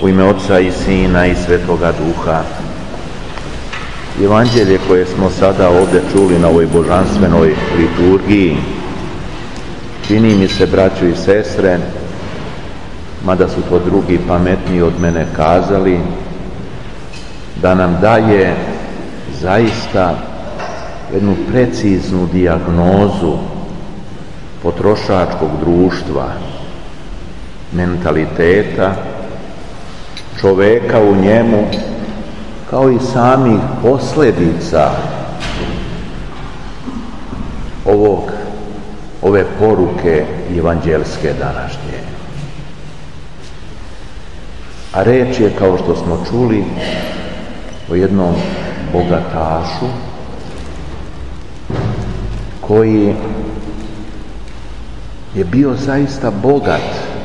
U ime Oca i Sina i Svetoga Duha. Evanđelje koje smo sada ovdje čuli na ovoj božanstvenoj liturgiji, čini mi se, braćo i sestre, mada su to drugi pametniji od mene kazali, da nam daje zaista jednu preciznu dijagnozu potrošačkog društva, mentaliteta, čoveka u njemu, kao i samih posljedica ove poruke evanđelske današnje. A reč je, kao što smo čuli, o jednom bogatašu koji je bio zaista bogat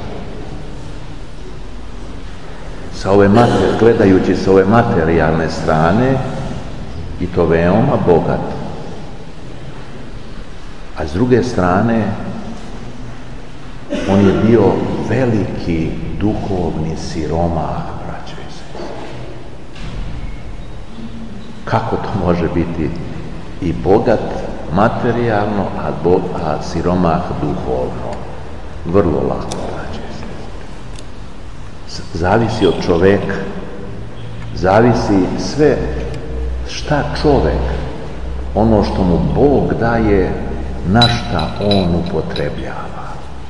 gledajući sa ove materijalne strane, i to veoma bogat, a s druge strane on je bio veliki duhovni siromah, braćo i sestre. Kako to može biti i bogat materijalno, a siromah duhovno? Vrlo lako, braćo i sestre. Zavisi od čoveka, zavisi sve šta čovek, ono što mu Bog daje, na šta on upotrebljava.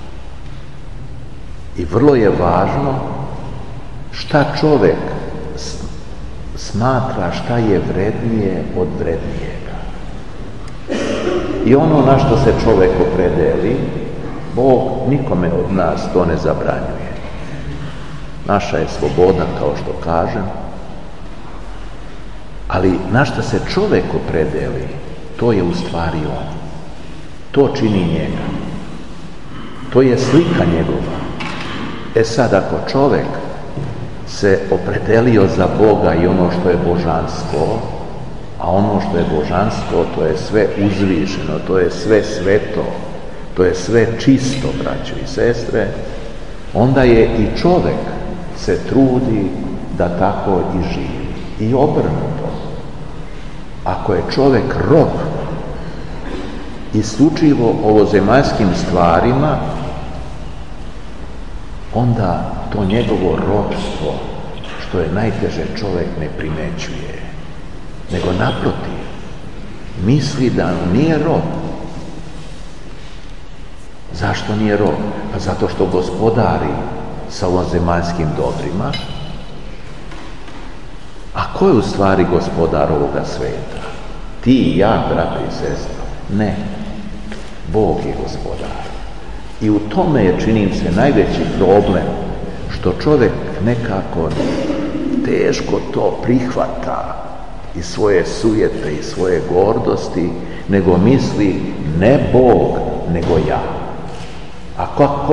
I vrlo je važno šta čovek smatra, šta je vrednije od vrednijega. I ono na što se čovek opredeli, Bog nikome od nas to ne zabranjuje. Naša je sloboda, kao što kažem, ali na što se čovek opredeli, to je u stvari on. To čini njega. To je slika njegova. E sad, ako čovek se opredelio za Boga i ono što je božansko, a ono što je božansko, to je sve uzvišeno, to je sve sveto, to je sve čisto, braćo i sestre, onda je i čovek se trudi da tako i živi. I obrnuto. Ako je čovek rob isključivo ovozemaljskim stvarima, onda to njegovo robstvo, što je najteže, čovek ne primećuje, nego naprotiv, misli da nije rob. Zašto nije rob? Pa zato što gospodari sa ovozemaljskim dobrima. A ko je u stvari gospodar ovoga sveta? Ti i ja, brate i sestre? Ne. Bog je gospodar. I u tome je, čini se, najveći problem, što čovjek nekako teško to prihvata iz svoje sujete i svoje gordosti, nego misli ne Bog, nego ja. A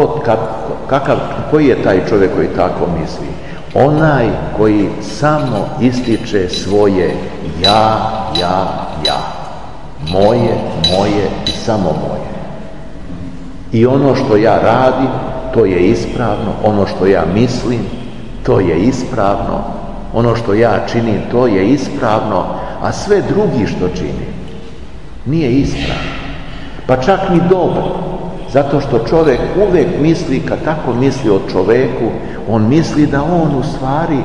koji je taj čovjek koji tako misli? Onaj koji samo ističe svoje ja. Moje i samo moje. I ono što ja radim, to je ispravno. Ono što ja mislim, to je ispravno. Ono što ja činim, to je ispravno. A sve drugi što čini, nije ispravno. Pa čak ni dobro. Zato što čovjek uvijek misli, kad tako misli o čoveku, on misli da on u stvari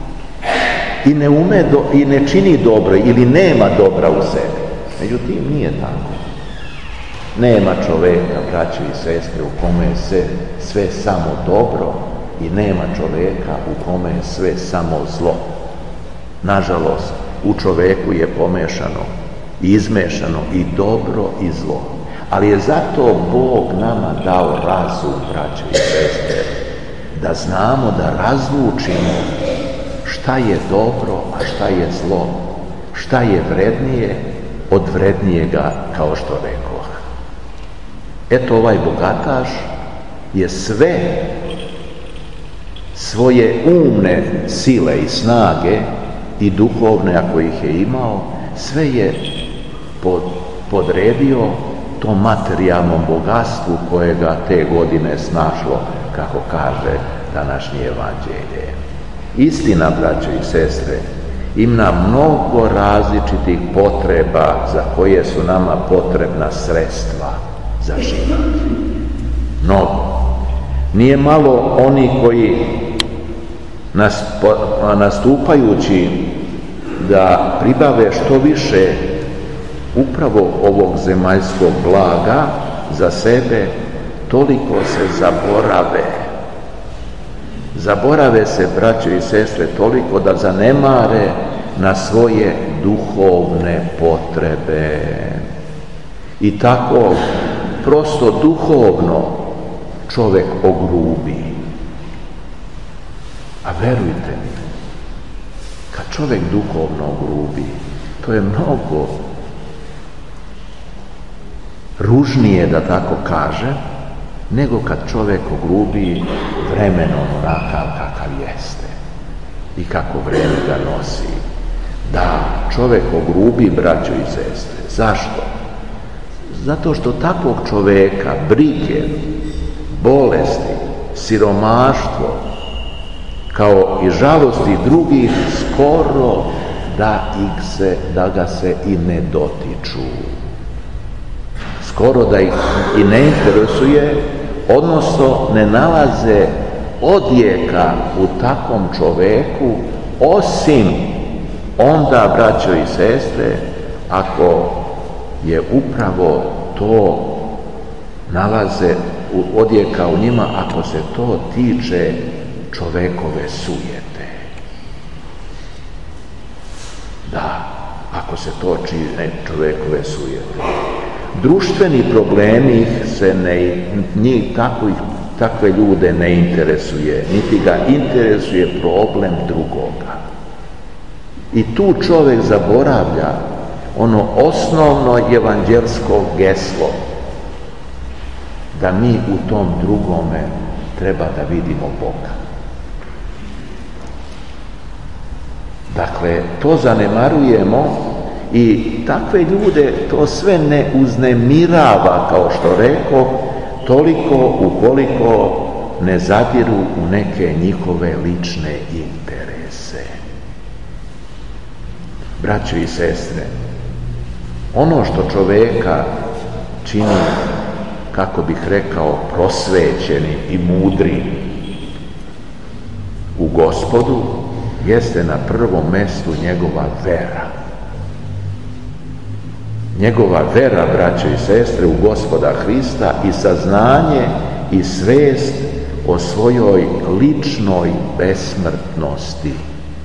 i ne čini dobro ili nema dobra u sebi. Međutim, nije tako. Nema čoveka, braće i sestre, u kome je sve samo dobro, i nema čoveka u kome je sve samo zlo. Nažalost, u čoveku je pomešano i izmešano i dobro i zlo. Ali je zato Bog nama dao razum, braće i sestre, da znamo da razlučimo šta je dobro, a šta je zlo, šta je vrednije od vrednijega, kao što rekoh. Eto, ovaj bogataš je sve svoje umne sile i snage i duhovne, ako ih je imao, sve je podredio tom materijalnom bogatstvu koje ga te godine snašlo, kako kaže današnje evanđelje. Istina, braćo i sestre, ima mnogo različitih potreba za koje su nama potrebna sredstva za život. Mnogo. Nije malo oni koji nastupajući da pribave što više upravo ovog zemaljskog blaga za sebe, toliko se zaborave. Zaborave se, braćo i sestre, toliko da zanemare na svoje duhovne potrebe. I tako prosto duhovno čovjek ogrubi. A verujte mi, kad čovjek duhovno ogrubi, to je mnogo ružnije, da tako kaže, nego kad čovjek ogrubi vremenom onakav kakav jeste i kako vreme ga nosi. Da čovjek ogrubi, braćo i sestre. Zašto? Zato što takvog čovjeka brige, bolesti, siromaštvo, kao i žalosti drugih, skoro da ga se i ne dotiču. Skoro da ih i ne interesuje, odnosno ne nalaze odjeka u takvom čoveku, osim onda, braćo i sestre, ako je upravo to nalaze odjeka u njima, ako se to tiče čovekove sujete. Da, ako se to čine čovekove sujete. Društveni problemi njih takve ljude ne interesuje, niti ga interesuje problem drugoga. I tu čovjek zaboravlja ono osnovno evanđelsko geslo, da mi u tom drugome treba da vidimo Boga. Dakle, to zanemarujemo i takve ljude to sve ne uznemirava, kao što rekao, toliko ukoliko ne zadiru u neke njihove lične interese. Braćo i sestre, ono što čoveka čini, kako bih rekao, prosvećeni i mudri u Gospodu, jeste na prvom mestu njegova vera. Njegova vera, braćo i sestre, u Gospoda Hrista i saznanje i svest o svojoj ličnoj besmrtnosti,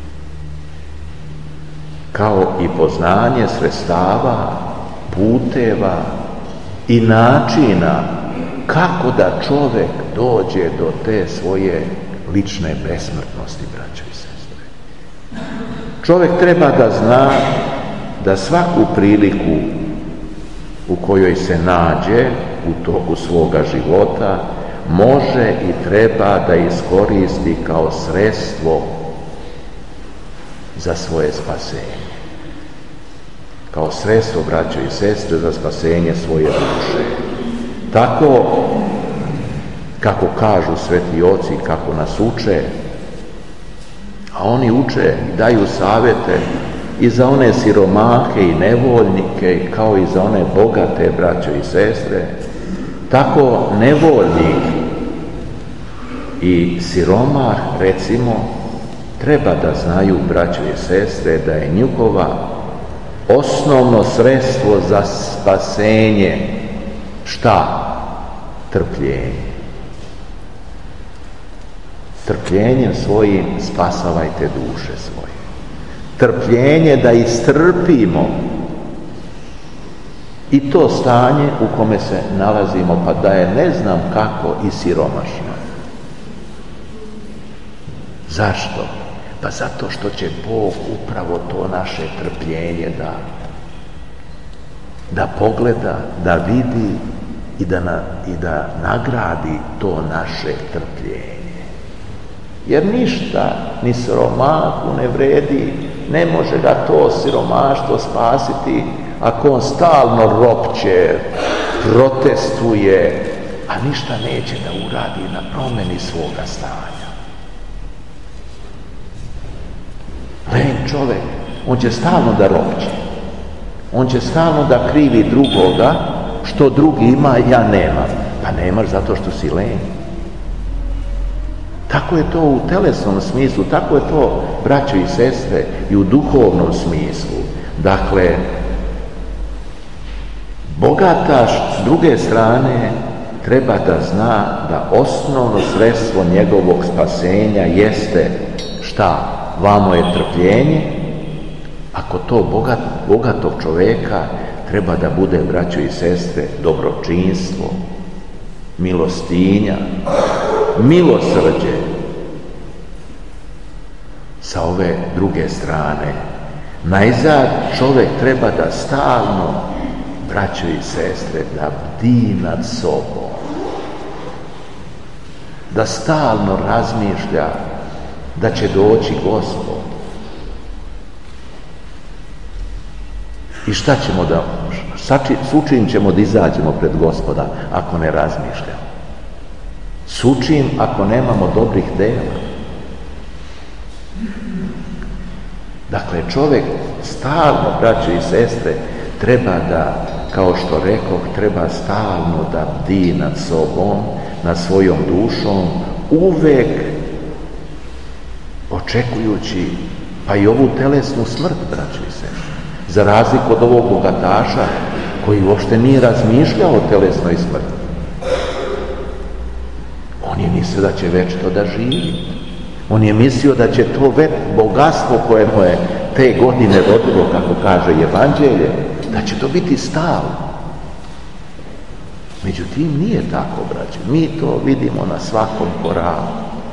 kao i poznanje sredstava, puteva i načina kako da čovjek dođe do te svoje lične besmrtnosti, braćo i sestre. Čovjek treba da zna da svaku priliku u kojoj se nađe u toku svoga života može i treba da iskoristi kao sredstvo za svoje spasenje. Kao sredstvo, braćo i sestre, za spasenje svoje duše. Tako, kako kažu sveti oci, kako nas uče, a oni uče i daju savjete i za one siromahe i nevoljnike, kao i za one bogate, braćo i sestre, tako nevoljnik i siromah, recimo, treba da znaju, braćo i sestre, da je njihova osnovno sredstvo za spasenje šta? Trpljenje. Trpljenjem svojim spasavajte duše svoje. Trpljenje da istrpimo i to stanje u kome se nalazimo, pa da je ne znam kako i siromašno. Zašto? Pa zato što će Bog upravo to naše trpljenje da pogleda, da vidi i da nagradi to naše trpljenje. Jer ništa ni siromahu ne vredi, ne može ga to siromaštvo spasiti ako on stalno ropće, protestuje, a ništa neće da uradi na promjeni svoga stanja. Lenj čovjek, on će stalno da ropće. On će stalno da krivi drugoga, što drugi ima, ja nemam. Pa nemaš zato što si lenj. Tako je to u telesnom smislu, tako je to, braćo i sestre, i u duhovnom smislu. Dakle, bogataš s druge strane treba da zna da osnovno sredstvo njegovog spasenja jeste šta? Vamo je trpljenje. Ako to bogatog čoveka treba da bude, braćo i sestre, dobročinstvo, milostinja, milosrđe. Sa ove druge strane, najzad čovjek treba da stalno, braćo i sestre, da bdi nad sobom, da stalno razmišlja da će doći Gospod. I šta ćemo da, s čim ćemo da izađemo pred Gospoda ako ne razmišljamo? S čim ako nemamo dobrih dela? Dakle, čovjek stalno, braćo i sestre, treba da, kao što rekoh, treba stalno da bdi nad sobom, nad svojom dušom, uvek očekujući pa i ovu telesnu smrt, braćo i sestre. Za razliku od ovog bogataša koji uopšte nije razmišljao o telesnoj smrti. On je mislio da će večito da živi. On je mislio da će to bogatstvo koje mu je te godine rodilo, kako kaže Evanđelje, da će to biti stalno. Međutim, nije tako, braće. Mi to vidimo na svakom koraku.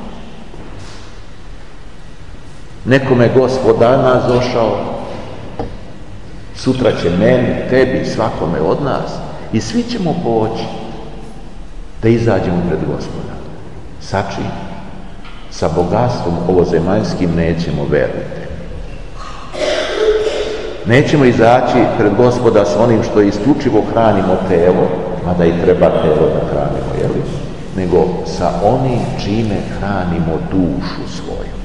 Nekome Gospod danas došao, sutra će meni, tebi, svakome od nas, i svi ćemo poći da izađemo pred Gospoda. Sa čim? Sa bogatstvom ovozemaljskim nećemo, verujte. Nećemo izaći pred Gospoda sa onim što isključivo hranimo telo, mada i treba telo da hranimo, jeli? Nego sa onim čime hranimo dušu svoju.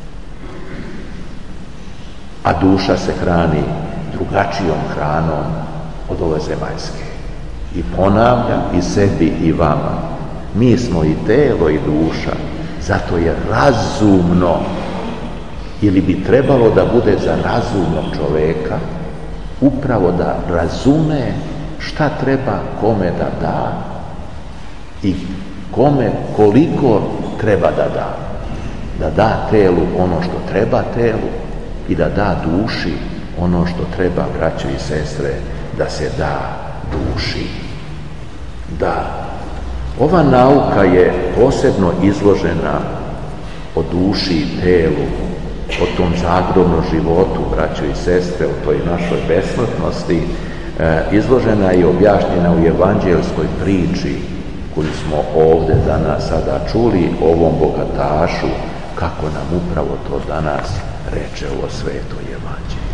A duša se hrani drugačijom hranom od ove zemaljske. I ponavljam i sebi i vama, mi smo i telo i duša, zato je razumno, ili bi trebalo da bude za razumnog čoveka, upravo da razume šta treba kome da da i kome koliko treba da da. Da da telu ono što treba telu i da da duši ono što treba, braćo i sestre, da se da duši. Da. Ova nauka je posebno izložena o duši i telu, o tom zagrobnom životu, braćo i sestre, o toj našoj besmrtnosti, izložena i objašnjena u evanđelskoj priči koju smo ovdje danas sada čuli, o ovom bogatašu, kako nam upravo to danas reče ovo sveto evanđelje.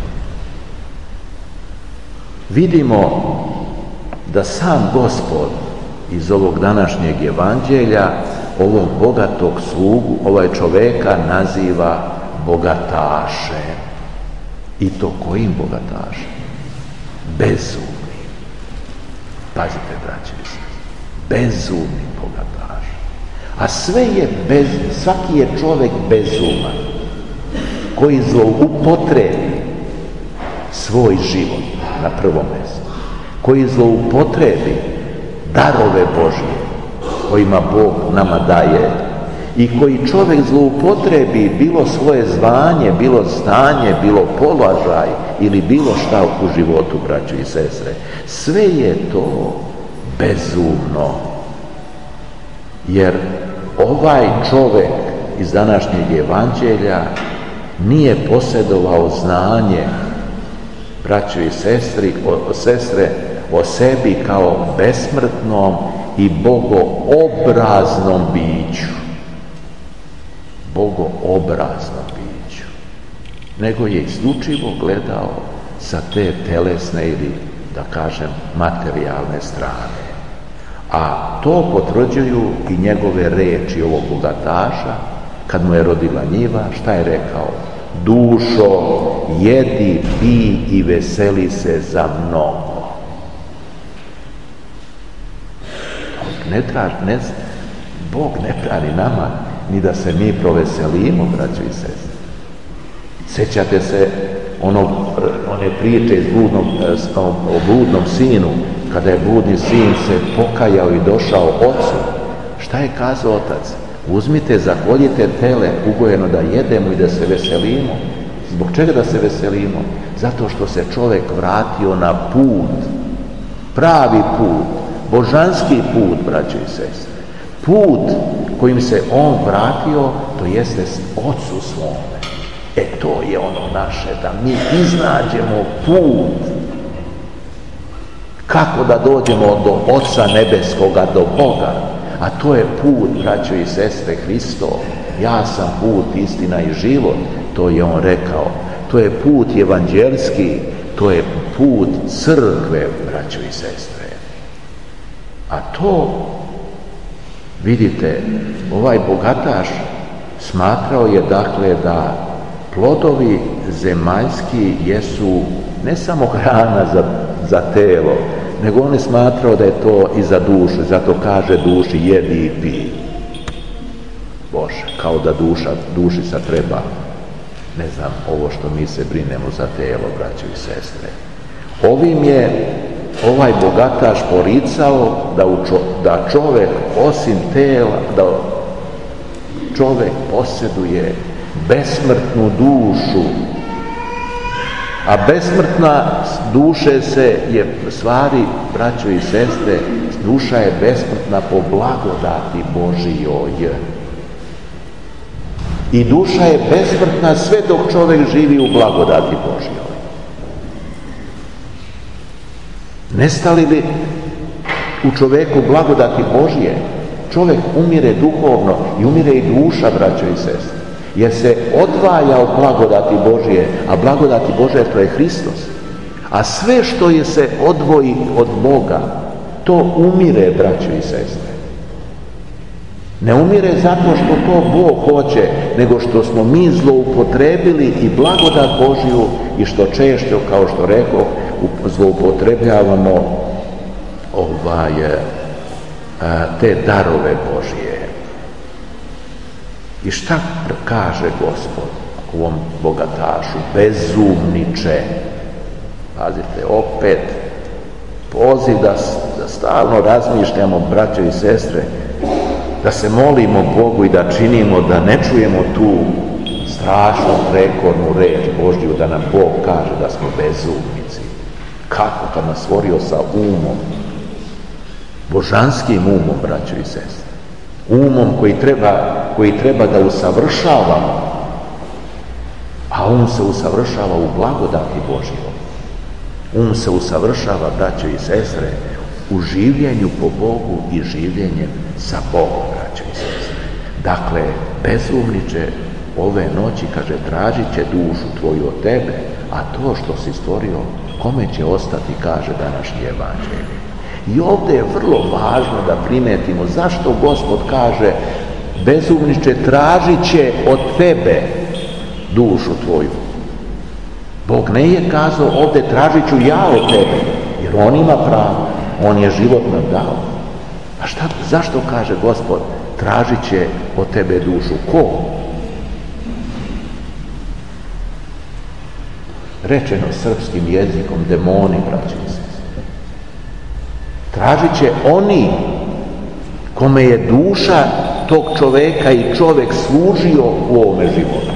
Vidimo da sam Gospod iz ovog današnjeg evanđelja ovog bogatog slugu, ovaj čoveka naziva bogatašem. I to kojim bogatašem? Bezumnim. Pazite, braće i sestre, bezumnim bogatašem. A svaki je čovjek bezuman koji zloupotrebi svoj život na prvom mjestu, koji zloupotrebi darove Božje kojima Bog nama daje i koji čovjek zloupotrebi bilo svoje zvanje, bilo stanje, bilo položaj ili bilo šta u životu, braćo i sestre. Sve je to bezumno. Jer ovaj čovjek iz današnjeg evanđelja nije posjedovao znanje, braćo i sestre, o sebi kao besmrtnom i bogoobraznom biću. Bogoobraznom biću. Nego je isključivo gledao sa te telesne ili, da kažem, materijalne strane. A to potvrđuju i njegove reči ovog bogataša, kad mu je rodila njiva, šta je rekao? dušo, jedi, pij i veseli se za mnogo. Bog ne traži nama ni da se mi proveselimo, braćo i sestre. Sjećate se one priče o bludnom sinu, kada je bludni sin se pokajao i došao ocu. Šta je kazao otac? Uzmite, zakoljite tele ugojeno da jedemo i da se veselimo. Zbog čega da se veselimo? Zato što se čovjek vratio na put, pravi put, božanski put, braćo i sestre. Put kojim se on vratio, to jeste ocu svome. To je ono naše, da mi iznađemo put. Kako da dođemo do Oca Nebeskoga, do Boga? A to je put, braćo i sestre, Hristov. Ja sam put, istina i život. To je on rekao. To je put evanđelski, to je put crkve, braćo i sestre. A to, vidite, ovaj bogataš smatrao je dakle da plodovi zemaljski jesu ne samo hrana za telo, nego on je smatrao da je to i za dušu, zato kaže duši jedi i pij. Bože, kao da duši sad treba, ne znam, ovo što mi se brinemo za telo, braćo i sestre. Ovim je ovaj bogataš poricao da čovjek osim tela, da čovjek posjeduje besmrtnu dušu, a besmrtna duše je stvari, braćo i sestre, duša je besmrtna po blagodati Božijoj. I duša je besmrtna sve dok čovjek živi u blagodati Božijoj. Nestali li u čovjeku blagodati Božije, čovjek umire duhovno i umire i duša, braćo i sestre. Jer se odvaja od blagodati Božije, a blagodati Božje to je Hristos. A sve što je se odvoji od Boga, to umire, braćo i sestre. Ne umire zato što to Bog hoće, nego što smo mi zloupotrebili i blagodat Božju i što češće, kao što rekao, zloupotrebljavamo te darove Božje. I šta kaže Gospod ovom bogatašu? Bezumniče. Pazite, opet poziv da stalno razmišljamo, braćo i sestre, da se molimo Bogu i da činimo, da ne čujemo tu strašnu prekornu reč Božju, da nam Bog kaže da smo bezumnici. Kako kad nas stvorio sa umom, božanskim umom, braćo i sestre, umom koji treba da usavršavamo, a um se usavršava u blagodati Božjoj. Um se usavršava, braćo i sestre, u življenju po Bogu i življenjem sa Bogom, braćo i sestre. Dakle, bezumniče, ove noći, kaže, tražit će dušu tvoju od tebe, a to što si stvorio, kome će ostati, kaže današnji evanđelje. I ovdje je vrlo važno da primetimo zašto Gospod kaže bezumniče, tražit će od tebe dušu tvoju. Bog ne je kazao ovdje tražit ću ja od tebe, jer on ima pravo, on je život nam dao. A zašto kaže Gospod tražit će od tebe dušu? Ko? Rečeno srpskim jezikom, demoni, braćo i sestre. Tražit će oni kome je duša tog čoveka i čovek služio u ovome životu.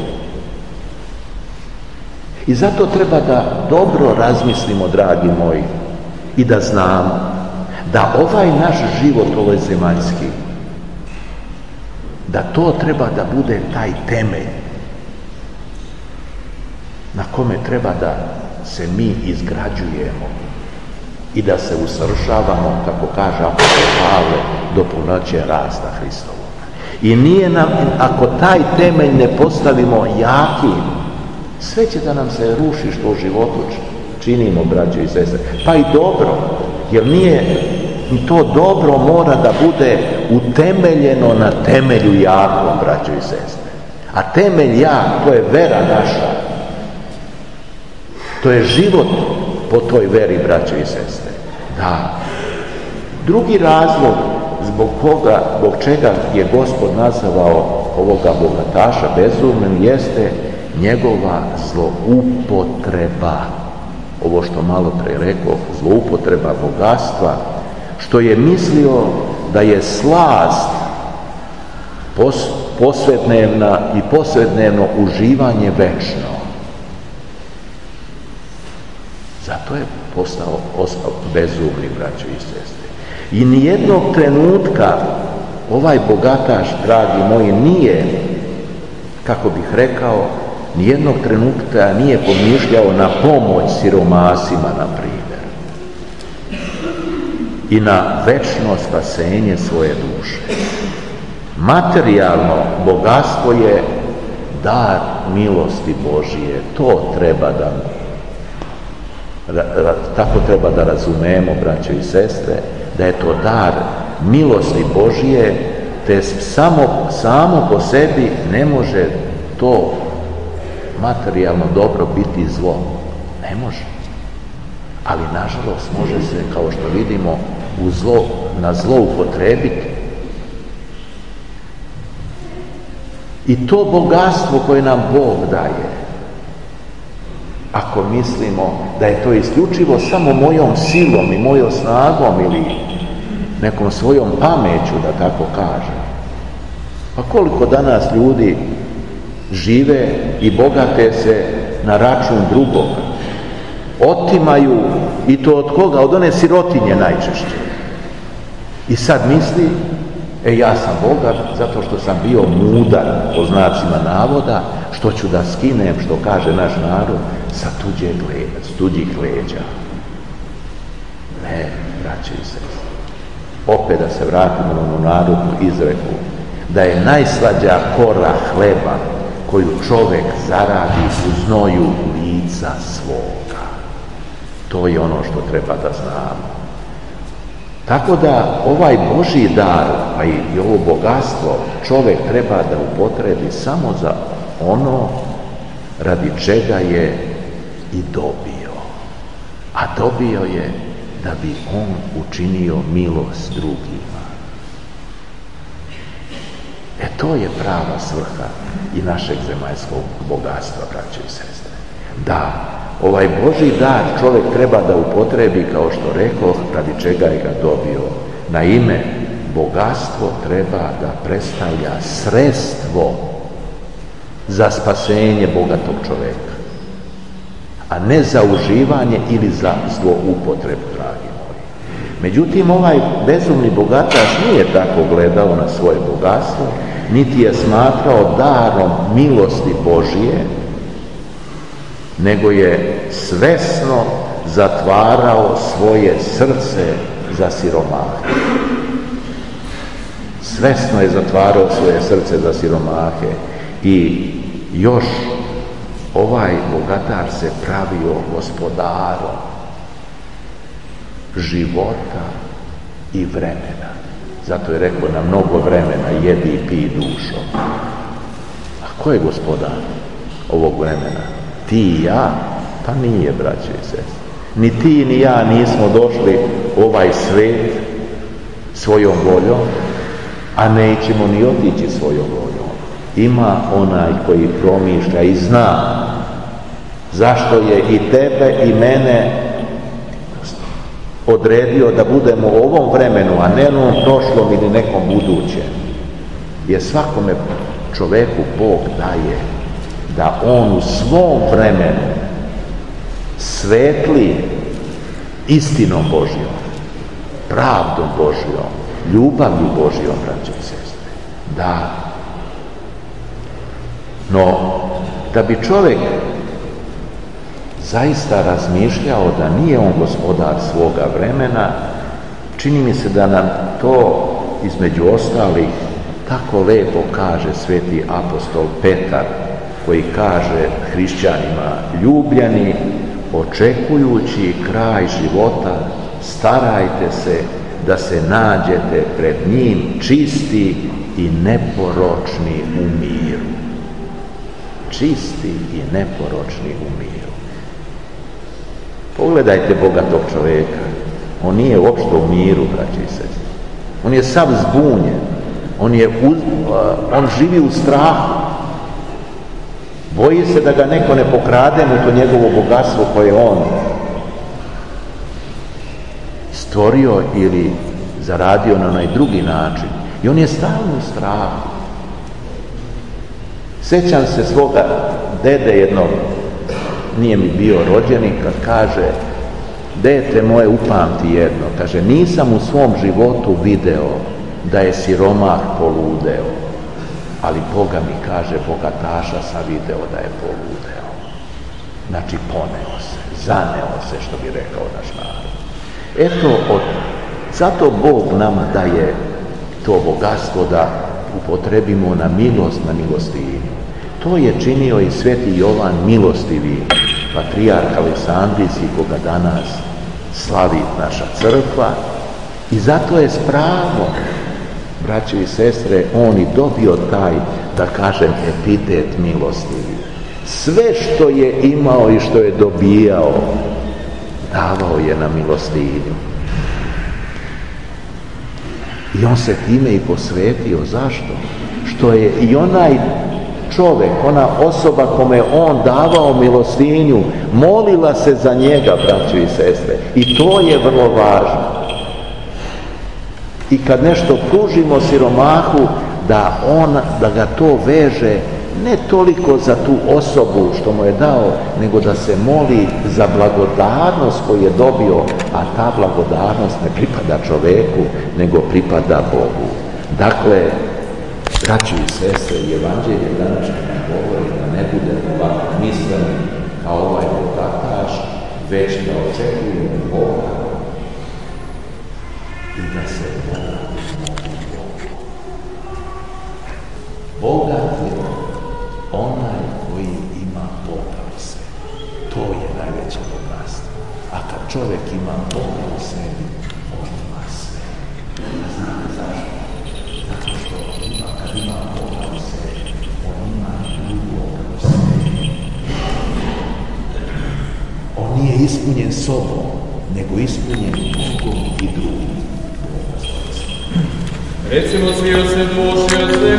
I zato treba da dobro razmislimo, dragi moji, i da znamo da ovaj naš život, ovaj zemaljski, da to treba da bude taj temelj na kome treba da se mi izgrađujemo i da se usavršavamo, kako kaže apostol Pavle, do punoće rasta Hristovo. I nije nam, ako taj temelj ne postavimo jakim, sve će da nam se ruši što u životu činimo, braćo i sestre. Pa i dobro, jer nije to dobro mora da bude utemeljeno na temelju jakom, braćo i sestre. A temelj to je vera naša. To je život po toj veri, braćo i sestre. Da. Drugi razlog zbog čega je Gospod nazvao ovoga bogataša bezumnim jeste njegova zloupotreba. Ovo što malo pre rekao, zloupotreba bogatstva, što je mislio da je slast posvednevna i posvednevno uživanje večno. Zato je ostao bezumni, braćo i sestre. I nijednog trenutka ovaj bogataš, dragi moji, nije, kako bih rekao, nijednog trenutka nije pomišljao na pomoć siromasima, na primjer, i na večno spasenje svoje duše. Materijalno bogatstvo je dar milosti Božije. To treba tako treba da razumemo, braćo i sestre, da je to dar milosti Božije, te samo po sebi ne može to materijalno dobro biti zlo. Ne može. Ali nažalost može se, kao što vidimo, na zlo upotrebiti. I to bogatstvo koje nam Bog daje, ako mislimo da je to isključivo samo mojom silom i mojom snagom ili nekom svojom pameću, da tako kažem. Pa koliko danas ljudi žive i bogate se na račun drugog. Otimaju, i to od koga? Od one sirotinje najčešće. I sad misli, ja sam bogat zato što sam bio mudar, po znacima navoda, što ću da skinem, što kaže naš narod, sa tuđih leđa. Ne, braće i sestre. Opet da se vratimo na onu narodnu izreku, da je najslađa kora hleba koju čovjek zaradi u znoju lica svoga. To je ono što treba da znamo. Tako da ovaj Božji dar, pa i ovo bogatstvo, čovjek treba da upotrebi samo za ono radi čega je i dobio. A dobio je da bi on učinio milost drugima. To je prava svrha i našeg zemaljskog bogatstva, braće i sestre. Da, ovaj Božji dar čovjek treba da upotrebi, kao što rekoh, radi čega je ga dobio. Naime, bogatstvo treba da predstavlja sredstvo za spasenje bogatog čovjeka, a ne za uživanje ili za zloupotrebu, dragi moji. Međutim, ovaj bezumni bogataš nije tako gledao na svoje bogatstvo, niti je smatrao darom milosti Božije, nego je svesno zatvarao svoje srce za siromahe. Svesno je zatvarao svoje srce za siromahe i još ovaj bogataš se pravio gospodarom života i vremena. Zato je rekao, na mnogo vremena jedi i pij dušo. A ko je gospodar ovog vremena? Ti i ja? Pa nije, braće i sestre. Ni ti ni ja nismo došli u ovaj svet svojom voljom, a nećemo ni otići svojom voljom. Ima onaj koji promišlja i zna zašto je i tebe i mene odredio da budemo u ovom vremenu, a ne onom prošlom ili nekom budućem. Jer svakome čoveku Bog daje da on u svom vremenu svetli istinom Božjom, pravdom Božjom, ljubavlju Božjom, braće i sestre. Da. No, da bi čovjek zaista razmišljao da nije on gospodar svoga vremena, čini mi se da nam to između ostalih tako lepo kaže sveti apostol Petar, koji kaže hrišćanima: ljubljeni, očekujući kraj života, starajte se da se nađete pred njim čisti i neporočni u miru. čisti i neporočni u miru. Pogledajte bogatog čovjeka. On nije uopšte u miru, braći i sestre. On je sav zbunjen. On živi u strahu. Boji se da ga neko ne pokrade mu to njegovo bogatstvo koje on stvorio ili zaradio na onaj drugi način. I on je stalno u strahu. Sjećam se svoga dede jednog, nije mi bio rođenik, kad kaže: dete moje, upamti jedno, kaže, nisam u svom životu video da je siromah poludeo, ali Boga mi, kaže, bogataša sam video da je poludeo. Znači poneo se, zaneo se, što bi rekao naš narod. Eto, zato Bog nama daje to bogatstvo da upotrebimo na milost, na milostinju. To je činio i sveti Jovan Milostivi, patrijarh Aleksandrijski, koga danas slavi naša crkva, i zato je s pravom, braće i sestre, on i dobio taj, da kažem, epitet milostivi. Sve što je imao i što je dobijao, davao je na milostinju. I on se time i posvetio. Zašto? Što je i onaj čovjek, ona osoba kome on davao milostinju, molila se za njega, braćo i sestre. I to je vrlo važno. I kad nešto pružimo siromahu, da ga to veže ne toliko za tu osobu što mu je dao, nego da se moli za blagodarnost koju je dobio, a ta blagodarnost ne pripada čoveku, nego pripada Bogu. Dakle, braći i sestre, evanđelje današnje nam govori da ne budemo ovako misleni kao ovaj bogataš, već da očekujemo Boga i da se bogat je onaj koji ima Boga u sebi. To je najveće bogatstvo. A kad čovjek ima Boga u sebi, on ima sve. A znate zašto? Zato što kad ima Boga u sebi, on ima i Boga u sebi. On nije ispunjen sobom, nego ispunjen Bogom i drugim. Recimo svi o se duše,